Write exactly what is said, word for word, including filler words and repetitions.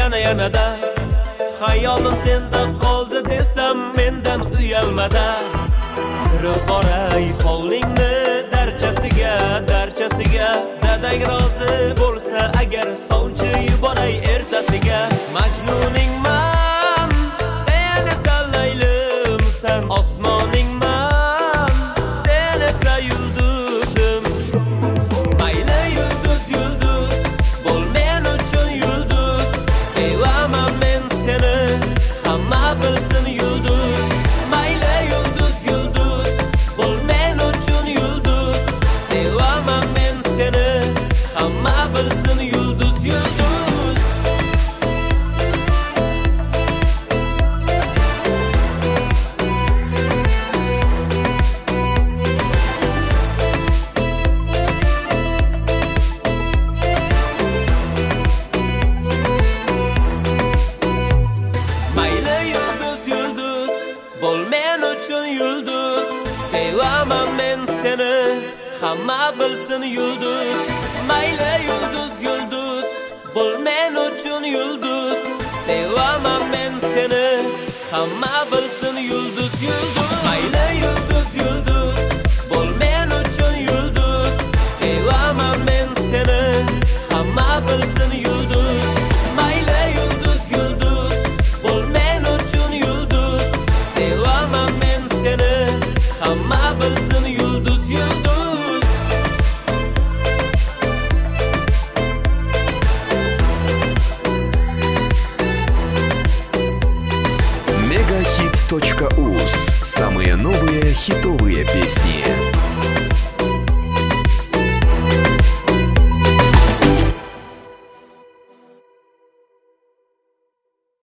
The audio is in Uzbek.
yana yanada. Hayolim senda qoldi desam mendan uyalmada. Kirib boray hovlingni darchasiga, darchasiga. Dadang rozi bo'lsa agar sovchi yuboray ertasiga. Majnuningman, sen esa laylimsan, osmoningman, sen esa yulduzim. Mayli yulduz yulduz, bo'l men uchun yulduz. Sevaman men seni, hamma bilsin yulduz. Mayli yulduz yulduz, bo'l men uchun yulduz. Sevaman men seni, hamma bilsin yulduz yulduz. Mayli yulduz yulduz, bo'l men uchun yulduz. Sevaman men seni, hamma bilsin yulduz. Mayli yulduz yulduz, bo'l men uchun yulduz. Sevaman men seni, hamma bilsin yulduz yulduz. Mayli yulduz yulduz, bo'l men uchun yulduz. Sevaman men seni, hamma bilsin yulduz. Mayli yulduz yulduz, bo'l men uchun yulduz. Sevaman men seni, hamma bilsin yulduz yulduz. мегахит точка уз. Самые новые хитовые песни.